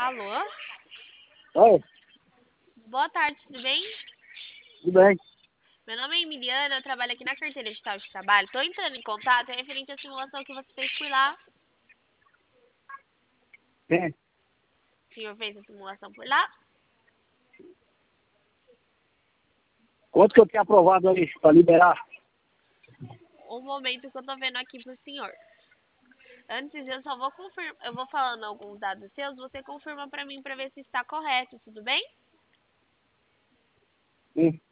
Alô? Oi, Boa tarde, tudo bem? tudo bem? Meu nome é Emiliana, eu trabalho aqui na carteira digital de trabalho. Estou entrando em contato referente à simulação que você fez por lá. Sim. O senhor fez a simulação por lá? Quanto que eu tenho aprovado aí para liberar? O momento que eu estou vendo aqui pro senhor. Antes eu só vou confirmar, eu vou falando alguns dados seus, você confirma para mim para ver se está correto, tudo bem? Sim.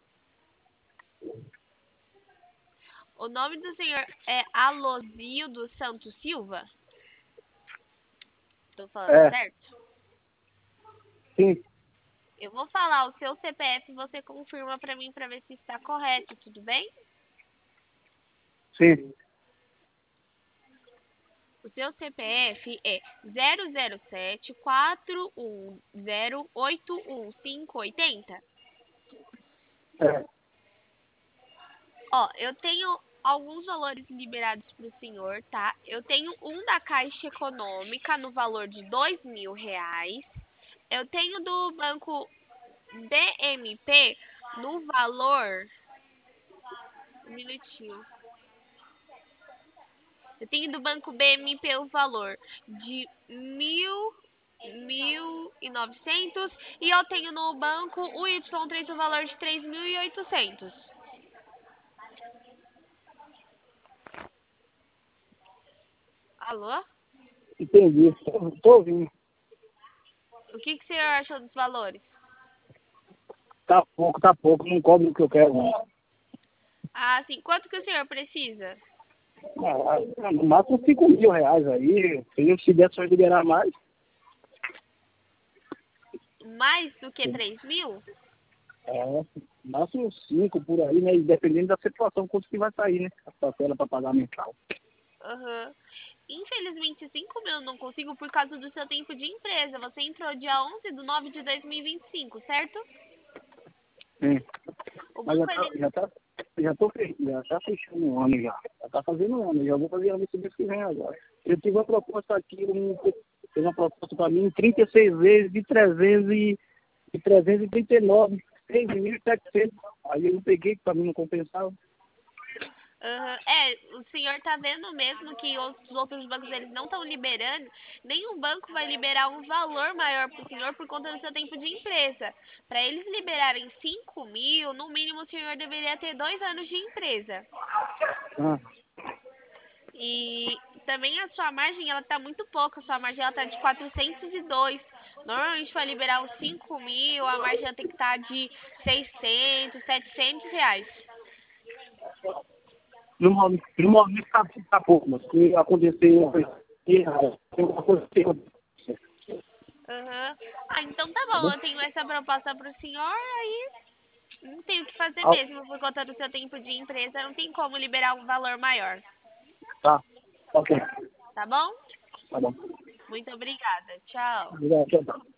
O nome do senhor é Alozildo Santos Silva? Estou falando É, certo? sim, Eu vou falar o seu CPF e você confirma para mim para ver se está correto, tudo bem? sim. O seu CPF é 00741081580. É, Ó, eu tenho alguns valores liberados para o senhor, tá? Eu tenho um da Caixa Econômica no valor de R$ 2.000. Eu tenho do Banco BMP no valor... Um minutinho. Eu tenho do Banco BMP o valor de 1.900 e eu tenho no banco o Y3 o valor de 3.800. Alô? entendi. Tô ouvindo. O que o senhor achou dos valores? Tá pouco, não cobre o que eu quero, não. Ah, sim. Quanto que o senhor precisa? No máximo R$ 5.000 aí. Se der só liberar mais, Mais do que 3.000? no máximo 5 por aí, né? E dependendo da situação, quanto que vai sair, né? A parcela para pagar mensal. Aham. Infelizmente, 5.000 eu não consigo por causa do seu tempo de empresa. Você entrou dia 11/9/2025, certo? Sim. O Mas banco, ele... já tá fechando um ano já. Já tá fazendo um ano, já vou fazer ano esse mês que vem agora. Eu tive uma proposta aqui, fez uma proposta para mim, 36 vezes de 339, 6.700. Aí eu peguei, que para mim não compensava. Aham. É, o senhor tá vendo mesmo que os outros bancos eles não estão liberando, nenhum banco vai liberar um valor maior para o senhor por conta do seu tempo de empresa. Para eles liberarem 5.000, no mínimo o senhor deveria ter 2 anos de empresa. Ah, E também a sua margem, ela tá muito pouca, a sua margem ela tá de 402. Normalmente para liberar uns 5.000, a margem ela tem que estar de 600, R$ 700. no momento tá pouco, mas se acontecer uma coisa Aham. Ah, então tá bom, eu tenho essa proposta pro senhor, aí não tem o que fazer ah, mesmo, por conta do seu tempo de empresa, não tem como liberar um valor maior, tá, ok, tá bom? tá bom. Muito obrigada, tchau. Obrigado, tchau, tchau.